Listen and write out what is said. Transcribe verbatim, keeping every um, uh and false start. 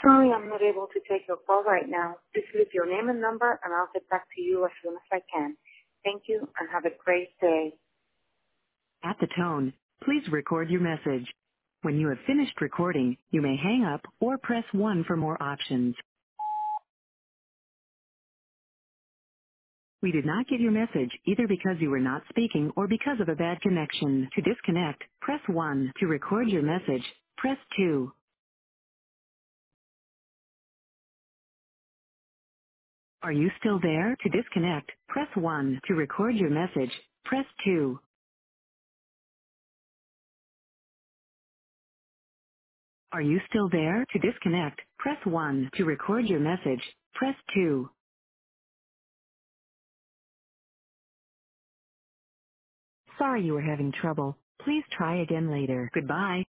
Sorry, I'm not able to take your call right now. Please leave your name and number, and I'll get back to you as soon as I can. Thank you, and have a great day. At the tone, please record your message. When you have finished recording, you may hang up or press one for more options. We did not get your message either because you were not speaking or because of a bad connection. To disconnect, press one. To record your message, press two. Are you still there? To disconnect, press one. To record your message, press two. Are you still there? To disconnect, press one. To record your message, press two. Sorry you were having trouble. Please try again later. Goodbye.